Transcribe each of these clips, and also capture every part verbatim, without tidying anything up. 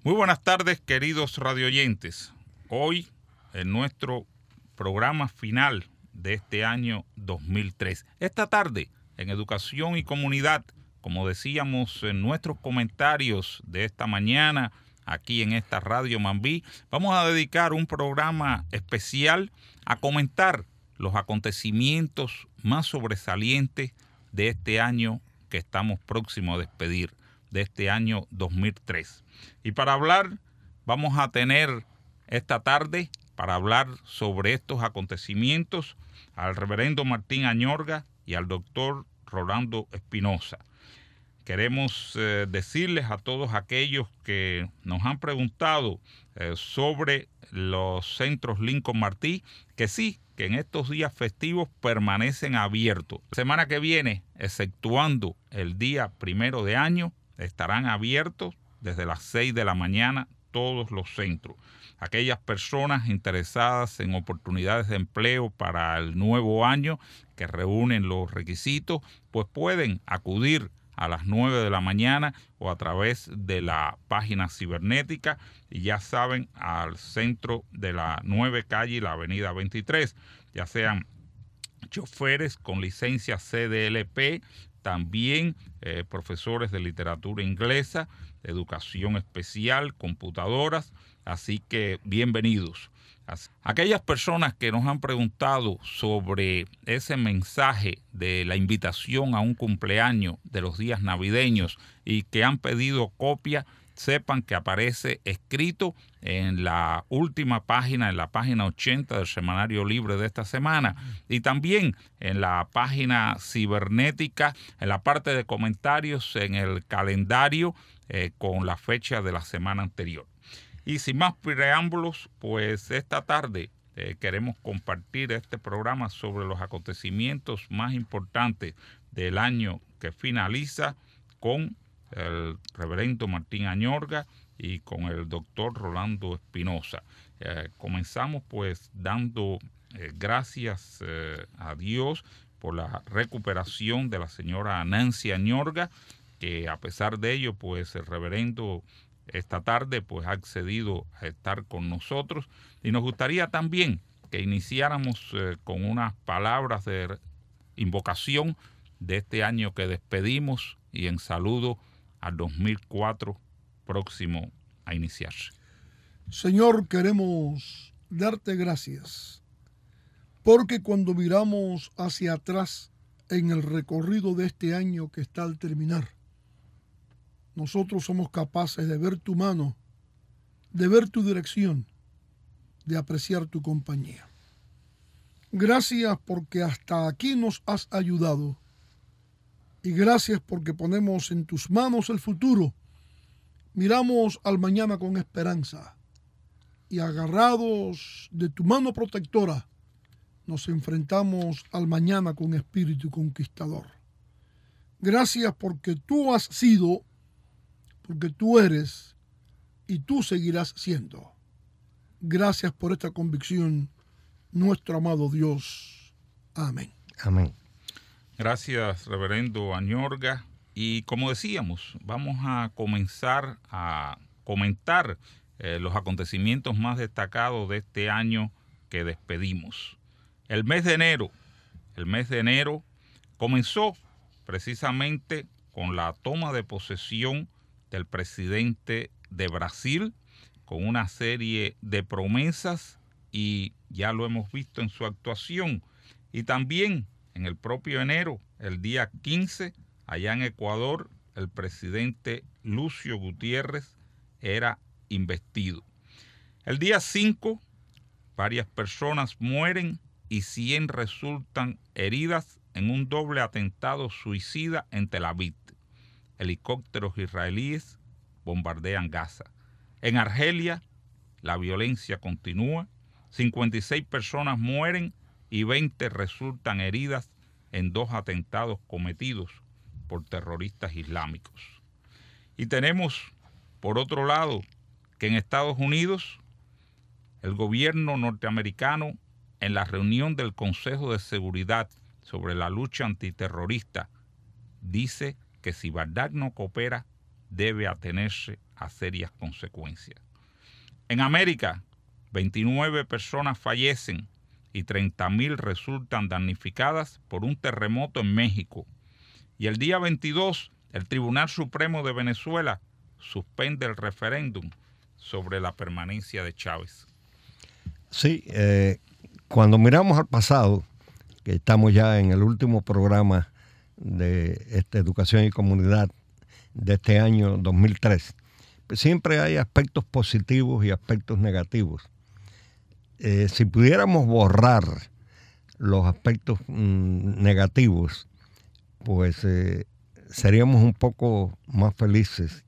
Muy buenas tardes, queridos radioyentes. Hoy, en nuestro programa final de este año dos mil tres. Esta tarde, en Educación y Comunidad, como decíamos en nuestros comentarios de esta mañana, aquí en esta Radio Mambí, vamos a dedicar un programa especial a comentar los acontecimientos más sobresalientes de este año que estamos próximos a despedir, de este año dos mil tres. Y para hablar, vamos a tener esta tarde, para hablar sobre estos acontecimientos, al reverendo Martín Añorga y al doctor Rolando Espinosa. Queremos eh, decirles a todos aquellos que nos han preguntado eh, sobre los centros Lincoln Martí, que sí, que en estos días festivos permanecen abiertos. La semana que viene, exceptuando el día primero de año, estarán abiertos desde las seis de la mañana todos los centros. Aquellas personas interesadas en oportunidades de empleo para el nuevo año que reúnen los requisitos, pues pueden acudir a las nueve de la mañana o a través de la página cibernética, y ya saben, al centro de la nueve calle y la avenida veintitrés, ya sean choferes con licencia C D L P, también eh, profesores de literatura inglesa, de educación especial, computadoras, así que bienvenidos. Aquellas personas que nos han preguntado sobre ese mensaje de la invitación a un cumpleaños de los días navideños y que han pedido copia, sepan que aparece escrito en la última página, en la página ochenta del Semanario Libre de esta semana, y también en la página cibernética, en la parte de comentarios, en el calendario eh, con la fecha de la semana anterior. Y sin más preámbulos, pues esta tarde eh, queremos compartir este programa sobre los acontecimientos más importantes del año que finaliza con el reverendo Martín Añorga y con el doctor Rolando Espinosa. Eh, comenzamos pues dando eh, gracias eh, a Dios por la recuperación de la señora Nancy Añorga, que a pesar de ello, pues el reverendo esta tarde pues ha accedido a estar con nosotros, y nos gustaría también que iniciáramos eh, con unas palabras de invocación de este año que despedimos y en saludo al dos mil cuatro próximo a iniciarse. Señor, queremos darte gracias, porque cuando miramos hacia atrás en el recorrido de este año que está al terminar, nosotros somos capaces de ver tu mano, de ver tu dirección, de apreciar tu compañía. Gracias porque hasta aquí nos has ayudado, y gracias porque ponemos en tus manos el futuro. Miramos al mañana con esperanza, y agarrados de tu mano protectora, nos enfrentamos al mañana con espíritu conquistador. Gracias porque tú has sido, porque tú eres y tú seguirás siendo. Gracias por esta convicción, nuestro amado Dios. Amén. Amén. Gracias, reverendo Añorga. Y como decíamos, vamos a comenzar a comentar eh, los acontecimientos más destacados de este año que despedimos. El mes de enero, el mes de enero comenzó precisamente con la toma de posesión del presidente de Brasil, con una serie de promesas, y ya lo hemos visto en su actuación. Y también en el propio enero, el día quince, allá en Ecuador, el presidente Lucio Gutiérrez era investido. El día cinco, varias personas mueren y cien resultan heridas en un doble atentado suicida en Tel Aviv. Helicópteros israelíes bombardean Gaza. En Argelia, la violencia continúa. cincuenta y seis personas mueren y veinte resultan heridas en dos atentados cometidos por terroristas islámicos. Y tenemos, por otro lado, que en Estados Unidos, el gobierno norteamericano, en la reunión del Consejo de Seguridad sobre la lucha antiterrorista, dice que si Bagdad no coopera, debe atenerse a serias consecuencias. En América, veintinueve personas fallecen y treinta mil resultan damnificadas por un terremoto en México. Y el día veintidós, el Tribunal Supremo de Venezuela suspende el referéndum sobre la permanencia de Chávez. Sí, eh, cuando miramos al pasado, que estamos ya en el último programa de esta Educación y Comunidad de este año dos mil tres, pues siempre hay aspectos positivos y aspectos negativos. Eh, si pudiéramos borrar los aspectos mmm, negativos, pues eh, seríamos un poco más felices.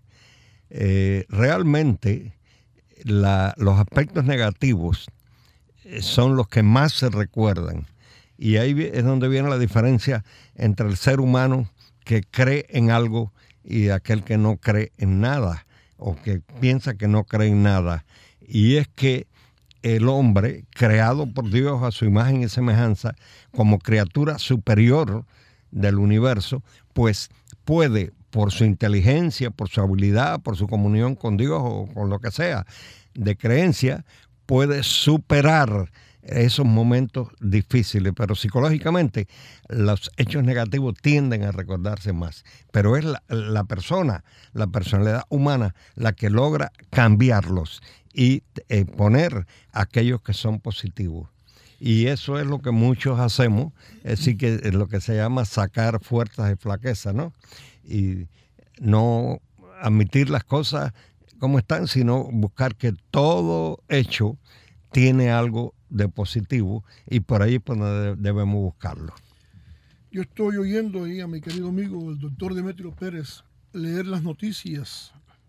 Eh, realmente la, los aspectos negativos eh, son los que más se recuerdan, y ahí es donde viene la diferencia entre el ser humano que cree en algo y aquel que no cree en nada o que piensa que no cree en nada. Y es que el hombre, creado por Dios a su imagen y semejanza, como criatura superior del universo, pues puede, por su inteligencia, por su habilidad, por su comunión con Dios o con lo que sea de creencia, puede superar esos momentos difíciles. Pero psicológicamente los hechos negativos tienden a recordarse más. Pero es la, la persona, la personalidad humana, la que logra cambiarlos y eh, poner aquellos que son positivos. Y eso es lo que muchos hacemos, es decir, que es lo que se llama sacar fuerzas de flaqueza, ¿no? Y no admitir las cosas como están, sino buscar que todo hecho tiene algo de positivo, y por ahí pues debemos buscarlo. Yo estoy oyendo ahí a mi querido amigo, el doctor Demetrio Pérez, leer las noticias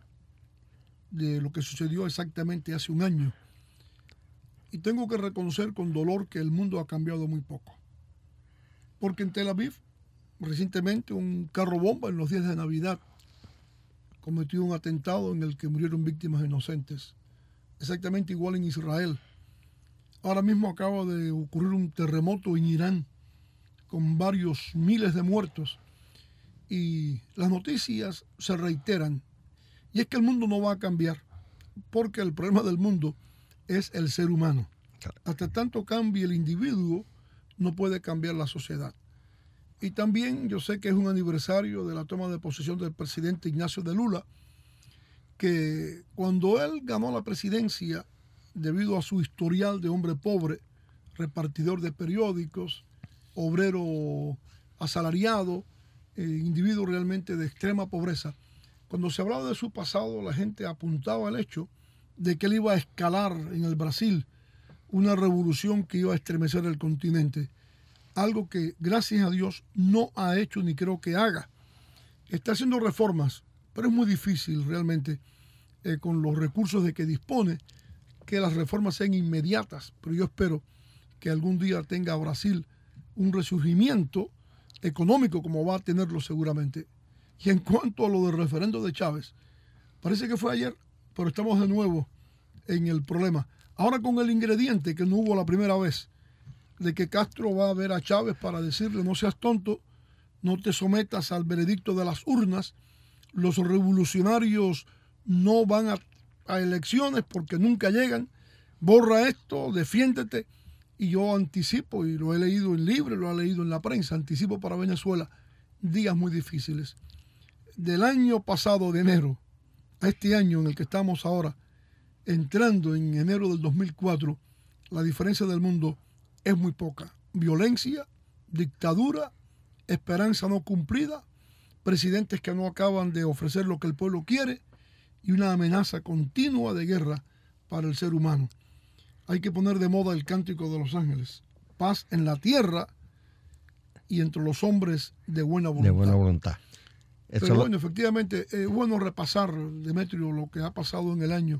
de lo que sucedió exactamente hace un año. Y tengo que reconocer con dolor que el mundo ha cambiado muy poco. Porque en Tel Aviv, recientemente, un carro bomba en los días de Navidad cometió un atentado en el que murieron víctimas inocentes. Exactamente igual en Israel. Ahora mismo acaba de ocurrir un terremoto en Irán con varios miles de muertos. Y las noticias se reiteran. Y es que el mundo no va a cambiar, porque el problema del mundo es el ser humano. Hasta tanto cambie el individuo, no puede cambiar la sociedad. Y también yo sé que es un aniversario de la toma de posesión del presidente Ignacio de Lula, que cuando él ganó la presidencia, debido a su historial de hombre pobre, repartidor de periódicos, obrero asalariado, eh, individuo realmente de extrema pobreza, cuando se hablaba de su pasado, la gente apuntaba al hecho de que él iba a escalar en el Brasil una revolución que iba a estremecer el continente. Algo que, gracias a Dios, no ha hecho ni creo que haga. Está haciendo reformas, pero es muy difícil realmente, eh, con los recursos de que dispone, que las reformas sean inmediatas. Pero yo espero que algún día tenga Brasil un resurgimiento económico, como va a tenerlo seguramente. Y en cuanto a lo del referendo de Chávez, parece que fue ayer, pero estamos de nuevo en el problema. Ahora con el ingrediente que no hubo la primera vez, de que Castro va a ver a Chávez para decirle: no seas tonto, no te sometas al veredicto de las urnas, los revolucionarios no van a, a elecciones porque nunca llegan, borra esto, defiéndete. Y yo anticipo, y lo he leído en libros, lo he leído en la prensa, anticipo para Venezuela días muy difíciles. Del año pasado, de enero, a este año en el que estamos ahora, entrando en enero del dos mil cuatro, la diferencia del mundo es muy poca. Violencia, dictadura, esperanza no cumplida, presidentes que no acaban de ofrecer lo que el pueblo quiere y una amenaza continua de guerra para el ser humano. Hay que poner de moda el cántico de los ángeles: paz en la tierra y entre los hombres de buena voluntad. De buena voluntad. Eso Pero lo... bueno, efectivamente, es bueno repasar, Demetrio, lo que ha pasado en el año.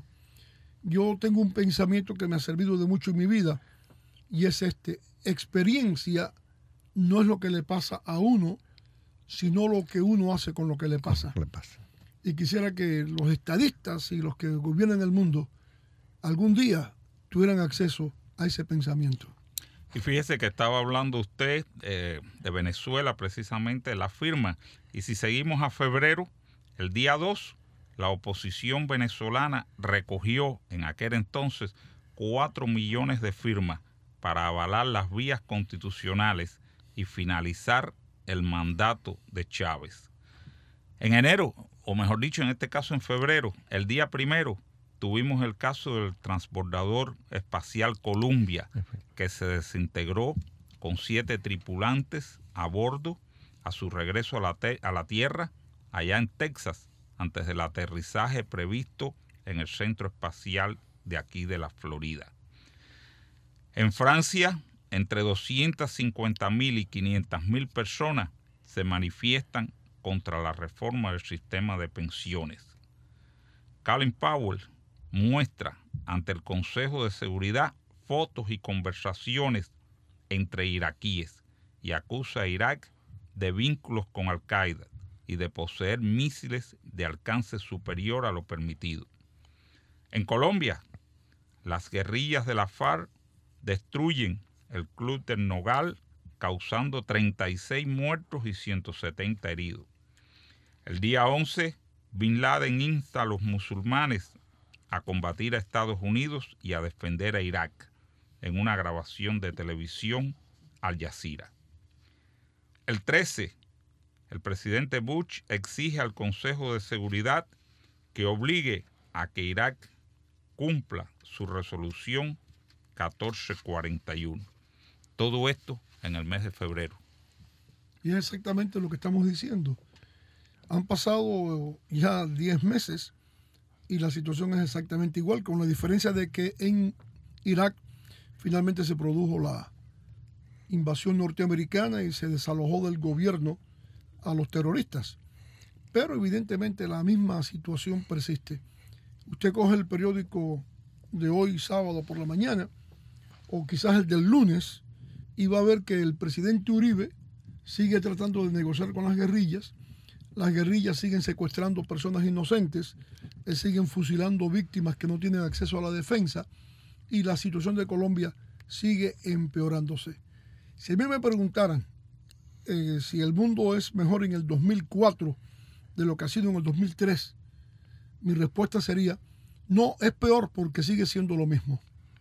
Yo tengo un pensamiento que me ha servido de mucho en mi vida, y es este: experiencia no es lo que le pasa a uno, sino lo que uno hace con lo que le pasa. Le pasa. Y quisiera que los estadistas y los que gobiernan el mundo algún día tuvieran acceso a ese pensamiento. Y fíjese que estaba hablando usted eh, de Venezuela, precisamente la firma. Y si seguimos a febrero, el día dos, la oposición venezolana recogió en aquel entonces cuatro millones de firmas para avalar las vías constitucionales y finalizar el mandato de Chávez. En enero, o mejor dicho, en este caso en febrero, el día primero, tuvimos el caso del transbordador espacial Columbia, que se desintegró con siete tripulantes a bordo a su regreso a la, te- a la Tierra, allá en Texas, antes del aterrizaje previsto en el centro espacial de aquí de la Florida. En Francia, entre doscientas cincuenta mil y quinientas mil personas se manifiestan contra la reforma del sistema de pensiones. Colin Powell muestra ante el Consejo de Seguridad fotos y conversaciones entre iraquíes y acusa a Irak de vínculos con Al-Qaeda y de poseer misiles de alcance superior a lo permitido. En Colombia, las guerrillas de la FARC destruyen el Club del Nogal, causando treinta y seis muertos y ciento setenta heridos. El día once, Bin Laden insta a los musulmanes a combatir a Estados Unidos y a defender a Irak en una grabación de televisión Al Jazeera. El trece, el presidente Bush exige al Consejo de Seguridad que obligue a que Irak cumpla su resolución catorce cuarenta y uno. Todo esto en el mes de febrero. Y es exactamente lo que estamos diciendo. Han pasado ya diez meses y la situación es exactamente igual, con la diferencia de que en Irak finalmente se produjo la invasión norteamericana y se desalojó del gobierno a los terroristas. Pero evidentemente la misma situación persiste. Usted coge el periódico de hoy, sábado por la mañana, o quizás el del lunes, y va a ver que el presidente Uribe sigue tratando de negociar con las guerrillas. Las guerrillas siguen secuestrando personas inocentes, eh, siguen fusilando víctimas que no tienen acceso a la defensa, y la situación de Colombia sigue empeorándose. Si a mí me preguntaran eh, si el mundo es mejor en el dos mil cuatro de lo que ha sido en el dos mil tres, mi respuesta sería, no, es peor porque sigue siendo lo mismo.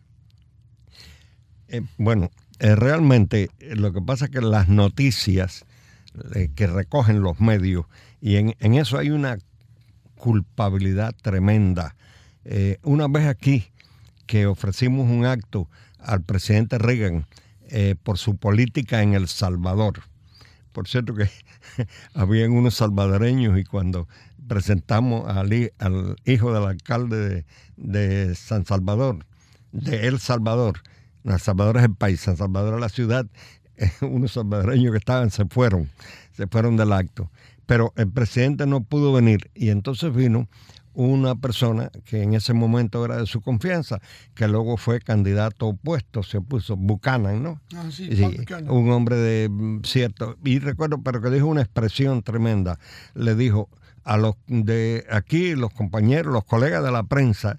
Eh, bueno, eh, realmente eh, lo que pasa es que las noticias eh, que recogen los medios, y en, en eso hay una culpabilidad tremenda. Eh, una vez aquí que ofrecimos un acto al presidente Reagan eh, por su política en El Salvador. Por cierto que habían unos salvadoreños y cuando presentamos al, al hijo del alcalde de, de San Salvador, de El Salvador, El Salvador es el país, San Salvador es la ciudad, eh, unos salvadoreños que estaban se fueron, se fueron del acto. Pero el presidente no pudo venir y entonces vino una persona que en ese momento era de su confianza, que luego fue candidato opuesto, se puso Buchanan, ¿no? Ah, sí, sí, Buchanan. Un hombre de cierto, y recuerdo, pero que dijo una expresión tremenda, le dijo a los de aquí, los compañeros, los colegas de la prensa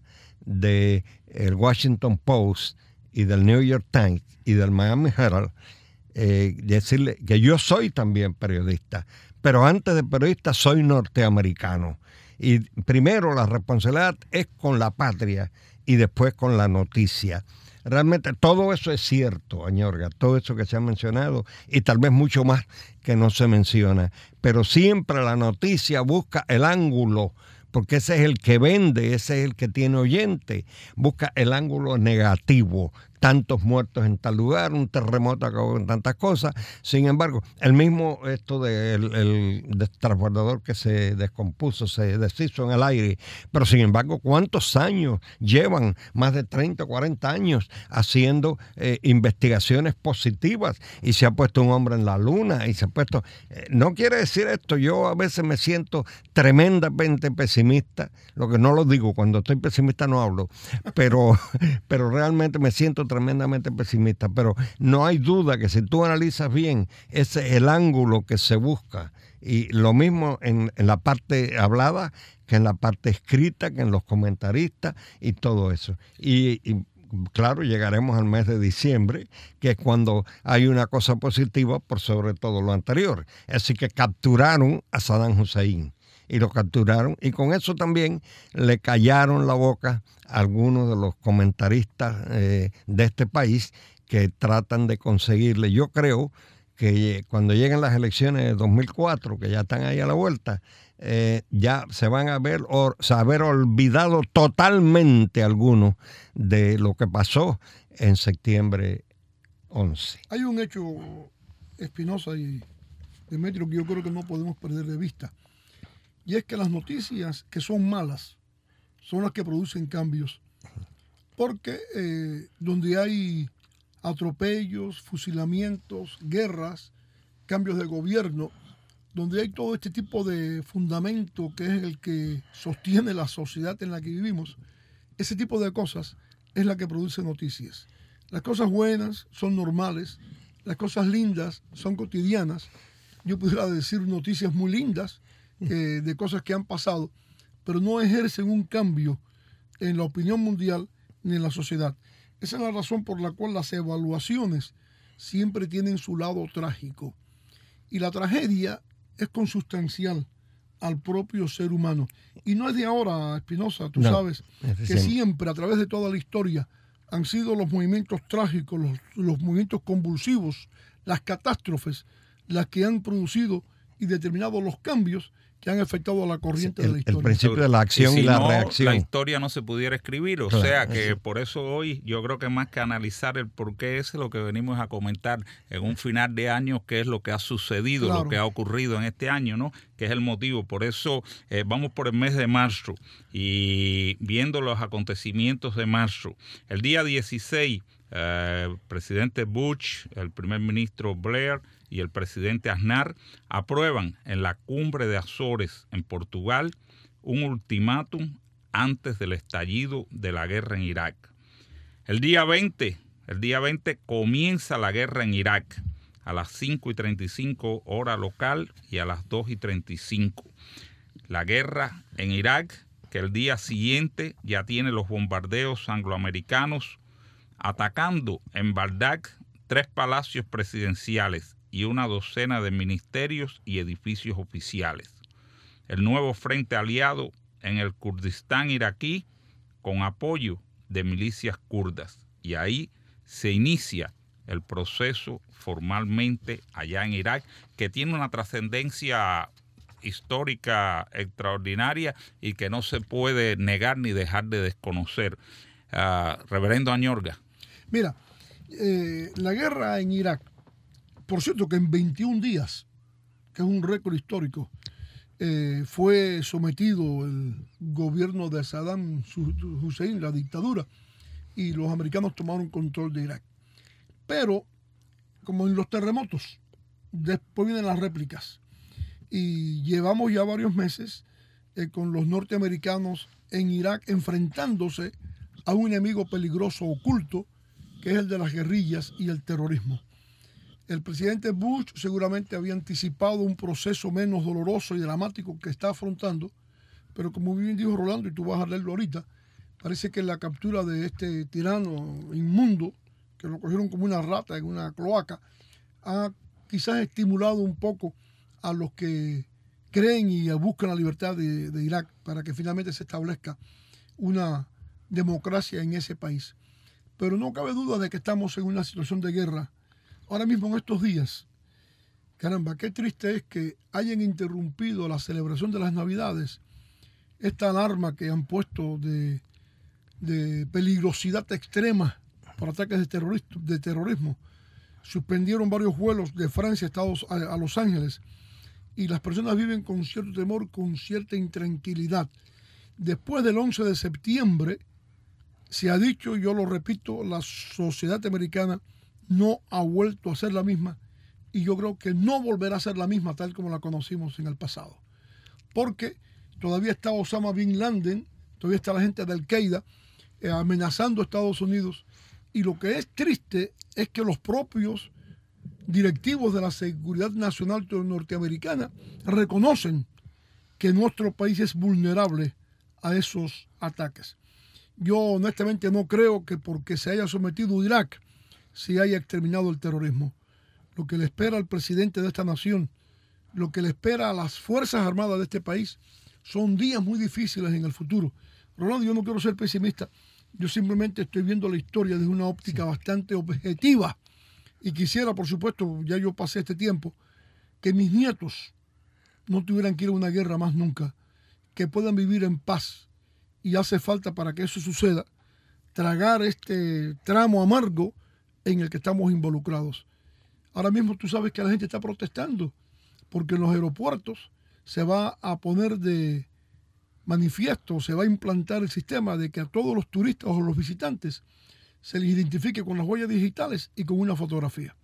de el Washington Post y del New York Times y del Miami Herald, eh, decirle que yo soy también periodista, pero antes de periodista soy norteamericano. Y primero la responsabilidad es con la patria y después con la noticia. Realmente todo eso es cierto, Añorga, todo eso que se ha mencionado y tal vez mucho más que no se menciona. Pero siempre la noticia busca el ángulo, porque ese es el que vende, ese es el que tiene oyente. Busca el ángulo negativo. Tantos muertos en tal lugar, un terremoto acabó con tantas cosas. Sin embargo, el mismo esto del el, el transbordador que se descompuso, se deshizo en el aire. Pero sin embargo, ¿cuántos años llevan? Más de treinta, cuarenta años haciendo eh, investigaciones positivas. Y se ha puesto un hombre en la luna y se ha puesto... Eh, no quiere decir esto, yo a veces me siento tremendamente pesimista. Lo que no lo digo, cuando estoy pesimista no hablo. Pero, pero realmente me siento tremendamente pesimista, pero no hay duda que si tú analizas bien, ese es el ángulo que se busca. Y lo mismo en, en la parte hablada que en la parte escrita, que en los comentaristas y todo eso. Y, y claro, llegaremos al mes de diciembre, que es cuando hay una cosa positiva por sobre todo lo anterior. Así que capturaron a Saddam Hussein. y lo capturaron. Y con eso también le callaron la boca a algunos de los comentaristas eh, de este país que tratan de conseguirle. Yo creo que cuando lleguen las elecciones de dos mil cuatro, que ya están ahí a la vuelta, eh, ya se van a ver o se haber olvidado totalmente algunos de lo que pasó en septiembre once. Hay un hecho, Espinosa y Demetrio, que yo creo que no podemos perder de vista, y es que las noticias que son malas son las que producen cambios, porque eh, donde hay atropellos, fusilamientos, guerras, cambios de gobierno, donde hay todo este tipo de fundamento que es el que sostiene la sociedad en la que vivimos, ese tipo de cosas es la que produce noticias. Las cosas buenas son normales, las cosas lindas son cotidianas. Yo pudiera decir noticias muy lindas eh, de cosas que han pasado, pero no ejercen un cambio en la opinión mundial ni en la sociedad. Esa es la razón por la cual las evaluaciones siempre tienen su lado trágico. Y la tragedia es consustancial al propio ser humano. Y no es de ahora, Espinosa, tú no, sabes que siempre, a través de toda la historia, han sido los movimientos trágicos, los, los movimientos convulsivos, las catástrofes, las que han producido y determinado los cambios que han afectado a la corriente el, de la historia. El principio de la acción y, si y la no, reacción. La historia no se pudiera escribir, o claro, sea que eso. Por eso hoy yo creo que más que analizar el por qué es lo que venimos a comentar en un final de año, qué es lo que ha sucedido, claro. Lo que ha ocurrido en este año, ¿no? Que es el motivo. Por eso eh, vamos por el mes de marzo y viendo los acontecimientos de marzo. El día dieciséis, eh, el presidente Bush, el primer ministro Blair y el presidente Aznar aprueban en la cumbre de Azores en Portugal un ultimátum antes del estallido de la guerra en Irak. El día veinte, el día veinte comienza la guerra en Irak a las cinco y treinta y cinco hora local y a las dos y treinta y cinco. La guerra en Irak, que el día siguiente ya tiene los bombardeos angloamericanos atacando en Bagdad tres palacios presidenciales y una docena de ministerios y edificios oficiales. El nuevo frente aliado en el Kurdistán iraquí con apoyo de milicias kurdas. Y ahí se inicia el proceso formalmente allá en Irak, que tiene una trascendencia histórica extraordinaria y que no se puede negar ni dejar de desconocer. Uh, Reverendo Añorga. Mira, eh, la guerra en Irak, por cierto que en veintiún días, que es un récord histórico, eh, fue sometido el gobierno de Saddam Hussein, la dictadura, y los americanos tomaron control de Irak. Pero, como en los terremotos, después vienen las réplicas. Y llevamos ya varios meses eh, con los norteamericanos en Irak enfrentándose a un enemigo peligroso oculto, que es el de las guerrillas y el terrorismo. El presidente Bush seguramente había anticipado un proceso menos doloroso y dramático que está afrontando, pero como bien dijo Rolando, y tú vas a leerlo ahorita, parece que la captura de este tirano inmundo, que lo cogieron como una rata en una cloaca, ha quizás estimulado un poco a los que creen y buscan la libertad de, de Irak para que finalmente se establezca una democracia en ese país. Pero no cabe duda de que estamos en una situación de guerra ahora mismo en estos días. Caramba, qué triste es que hayan interrumpido la celebración de las Navidades, esta alarma que han puesto de, de peligrosidad extrema por ataques de, terrorista, de terrorismo. Suspendieron varios vuelos de Francia a, Estados, a, a Los Ángeles y las personas viven con cierto temor, con cierta intranquilidad. Después del once de septiembre, se ha dicho, yo lo repito, la sociedad americana no ha vuelto a ser la misma y yo creo que no volverá a ser la misma tal como la conocimos en el pasado. Porque todavía está Osama Bin Laden, todavía está la gente de Al-Qaeda eh, amenazando a Estados Unidos y lo que es triste es que los propios directivos de la seguridad nacional norteamericana reconocen que nuestro país es vulnerable a esos ataques. Yo honestamente no creo que porque se haya sometido Irak se haya exterminado el terrorismo. Lo que le espera al presidente de esta nación lo que le espera a las Fuerzas Armadas de este país son días muy difíciles en el futuro. Rolando, yo no quiero ser pesimista, yo simplemente estoy viendo la historia desde una óptica sí. bastante objetiva y quisiera, por supuesto, ya yo pasé este tiempo, que mis nietos no tuvieran que ir a una guerra más nunca, que puedan vivir en paz, y hace falta para que eso suceda tragar este tramo amargo en el que estamos involucrados. Ahora mismo tú sabes que la gente está protestando porque en los aeropuertos se va a poner de manifiesto, se va a implantar el sistema de que a todos los turistas o los visitantes se les identifique con las huellas digitales y con una fotografía.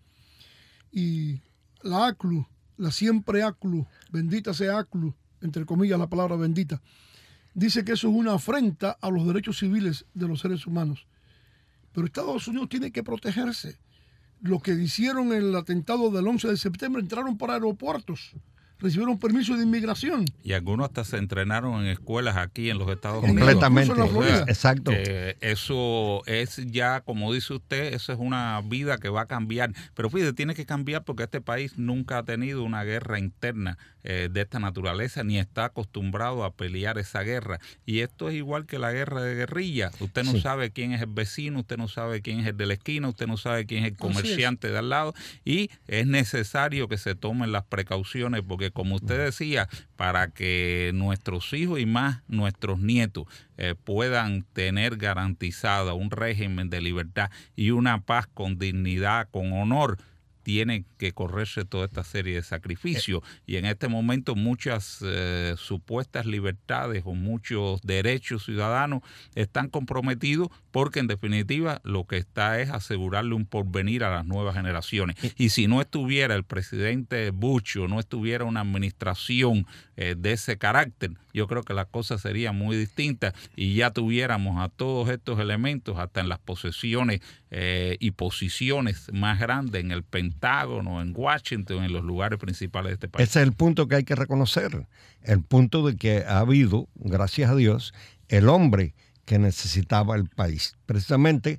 Y la A C L U, la siempre A C L U, bendita sea A C L U, entre comillas la palabra bendita, dice que eso es una afrenta a los derechos civiles de los seres humanos. Pero Estados Unidos tiene que protegerse. Los que hicieron el atentado del once de septiembre entraron por aeropuertos, recibieron permiso de inmigración. Y algunos hasta se entrenaron en escuelas aquí en los Estados Unidos. Completamente, O sea, exacto. Que eso es ya, como dice usted, eso es una vida que va a cambiar. Pero fíjate, tiene que cambiar porque este país nunca ha tenido una guerra interna eh, de esta naturaleza, ni está acostumbrado a pelear esa guerra. Y esto es igual que la guerra de guerrilla. Usted no sí. sabe quién es el vecino, usted no sabe quién es el de la esquina, usted no sabe quién es el comerciante es. de al lado. Y es necesario que se tomen las precauciones porque, como usted decía, para que nuestros hijos y más nuestros nietos eh, puedan tener garantizada un régimen de libertad y una paz con dignidad, con honor, tiene que correrse toda esta serie de sacrificios. Y en este momento muchas eh, supuestas libertades o muchos derechos ciudadanos están comprometidos porque en definitiva lo que está es asegurarle un porvenir a las nuevas generaciones. Y si no estuviera el presidente Bush o no estuviera una administración eh, de ese carácter, yo creo que las cosas serían muy distintas y ya tuviéramos a todos estos elementos hasta en las posesiones eh, y posiciones más grandes en el Pentágono, en Washington, en los lugares principales de este país. Ese es el punto que hay que reconocer, el punto de que ha habido, gracias a Dios, el hombre que necesitaba el país. Precisamente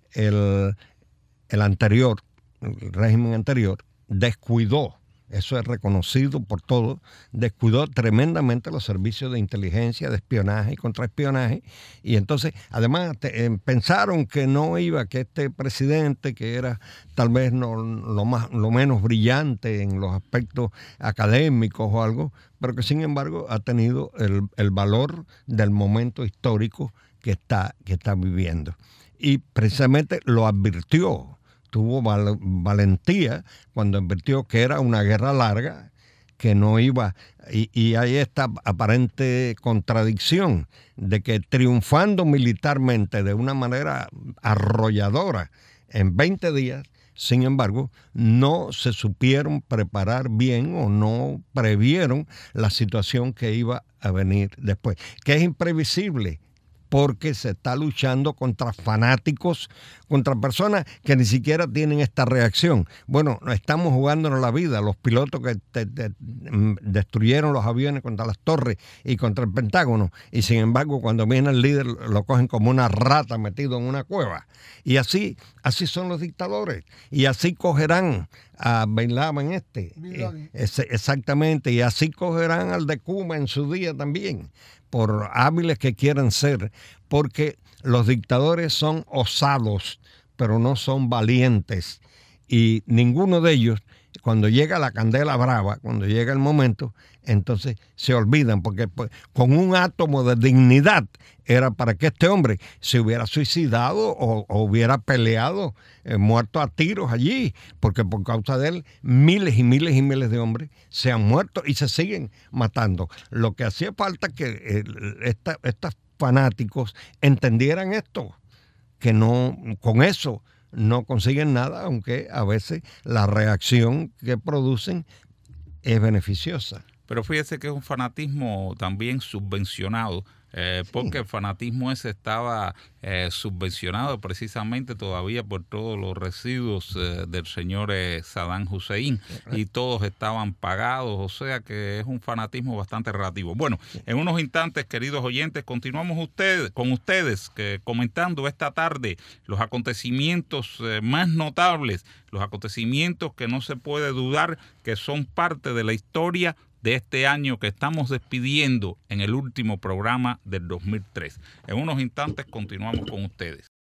el, el anterior, el régimen anterior, descuidó, eso es reconocido por todos, descuidó tremendamente los servicios de inteligencia, de espionaje y contraespionaje, y entonces además te, eh, pensaron que no iba, que este presidente, que era tal vez no, lo, más, lo menos brillante en los aspectos académicos o algo, pero que sin embargo ha tenido el, el valor del momento histórico que está, que está viviendo. Y precisamente lo advirtió, tuvo val, valentía cuando advirtió que era una guerra larga, que no iba, y, y hay esta aparente contradicción de que triunfando militarmente de una manera arrolladora en veinte días, sin embargo, no se supieron preparar bien o no previeron la situación que iba a venir después, que es imprevisible, porque se está luchando contra fanáticos, contra personas que ni siquiera tienen esta reacción. Bueno, estamos jugándonos la vida, los pilotos que te, te, destruyeron los aviones contra las torres y contra el Pentágono, y sin embargo cuando viene el líder lo cogen como una rata metido en una cueva. Y así, así son los dictadores, y así cogerán a Bin Laden este, eh, exactamente, y así cogerán al de Cuba en su día también, por hábiles que quieran ser, porque los dictadores son osados, pero no son valientes, y ninguno de ellos, cuando llega la candela brava, cuando llega el momento, entonces se olvidan, porque pues, con un átomo de dignidad era para que este hombre se hubiera suicidado o, o hubiera peleado, eh, muerto a tiros allí, porque por causa de él miles y miles y miles de hombres se han muerto y se siguen matando. Lo que hacía falta que eh, esta, estos fanáticos entendieran esto, que no, con eso no consiguen nada, aunque a veces la reacción que producen es beneficiosa. Pero fíjese que es un fanatismo también subvencionado. eh, porque el fanatismo ese estaba eh, subvencionado precisamente todavía por todos los residuos eh, del señor eh, Saddam Hussein, y todos estaban pagados, o sea que es un fanatismo bastante relativo. Bueno, en unos instantes, queridos oyentes, continuamos ustedes, con ustedes que, comentando esta tarde los acontecimientos eh, más notables, los acontecimientos que no se puede dudar que son parte de la historia de este año que estamos despidiendo en el último programa del dos mil tres. En unos instantes continuamos con ustedes.